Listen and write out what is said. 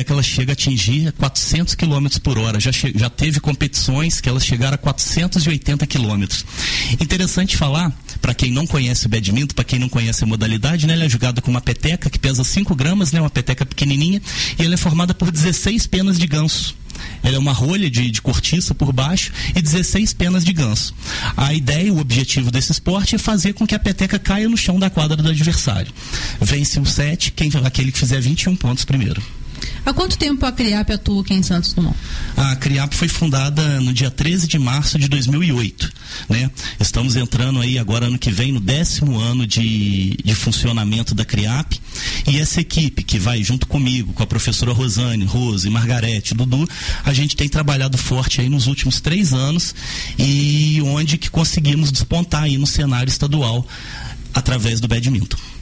peteca ela chega a atingir 400 km por hora. Já teve competições que elas chegaram a 480 km. Interessante falar, para quem não conhece o badminton, para quem não conhece a modalidade, né, ela é jogada com uma peteca que pesa 5 gramas, né, uma peteca pequenininha, e ela é formada por 16 penas de ganso. Ela é uma rolha de cortiça por baixo e 16 penas de ganso. A ideia, o objetivo desse esporte é fazer com que a peteca caia no chão da quadra do adversário. Vence um set, aquele que fizer 21 pontos primeiro. Há quanto tempo a CRIAP atua aqui em Santos Dumont? A CRIAP foi fundada no dia 13 de março de 2008, né? Estamos entrando aí agora ano que vem no 10º ano de funcionamento da CRIAP, e essa equipe que vai junto comigo, com a professora Rosane, Rose, Margarete, Dudu, a gente tem trabalhado forte aí nos últimos 3 anos, e onde que conseguimos despontar aí no cenário estadual através do badminton.